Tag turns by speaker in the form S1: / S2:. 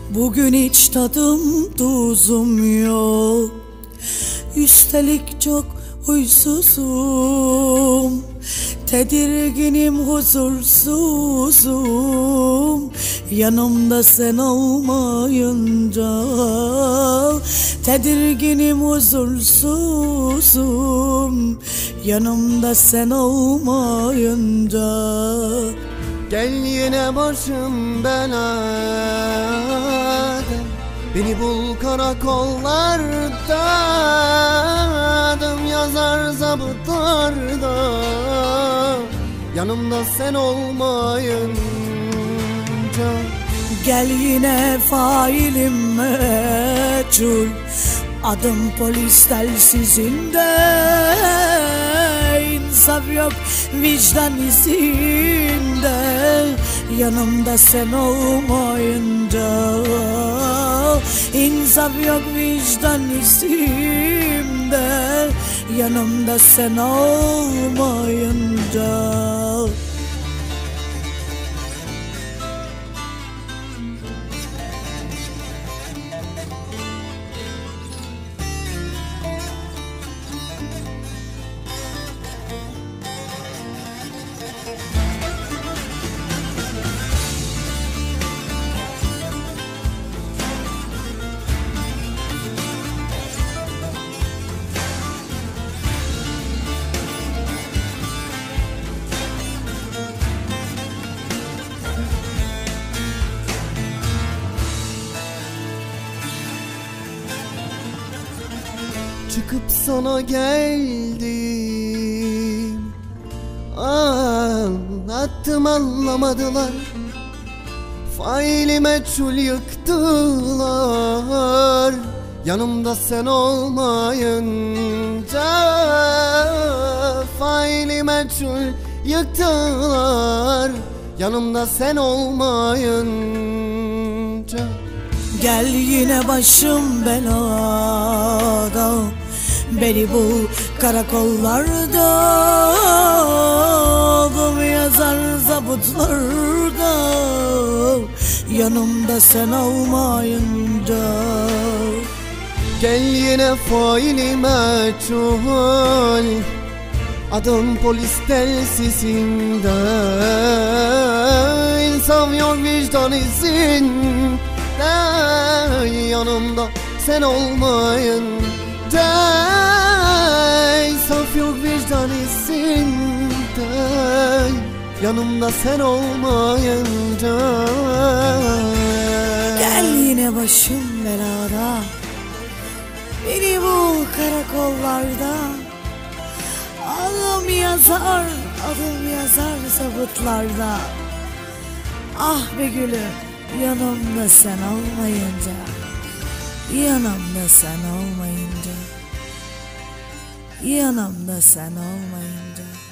S1: Bugün hiç tadım tuzum yok. Üstelik çok huysuzum. Tedirginim, huzursuzum. Yanımda sen olmayınca. Tedirginim, huzursuzum. Yanımda sen olmayınca.
S2: Gel yine başım belada, beni bul karakollarda, adım yazar zabıtlarda. Yanımda sen olmayınca.
S1: Gel yine failim meçhul, adım polis telsizinde. İnsaf yok vicdan izinde. Yanımda sen olmayınca. İnsaf yok vicdan izinde. Yanımda sen olmayınca.
S2: Çıkıp sana geldim, anlattım anlamadılar. Faili meçhul yıktılar. Yanımda sen olmayınca. Faili meçhul yıktılar. Yanımda sen olmayınca.
S1: Gel yine başım belada, beni bul karakollarda, adım yazar zabıtlarda. Yanımda sen olmayınca.
S2: Gel yine faili meçhul, adım polis telsizinde. İnsaf yok vicdan izinde. Yanımda sen olmayınca. İnsaf yok vicdan izinde. Yanımda sen olmayınca.
S1: Gel yine başım belada, beni bul karakollarda, adım yazar zabıtlarda. Ah be gülüm, yanımda sen olmayınca. Yanımda sen olmayınca. Yanımda sen olmayınca.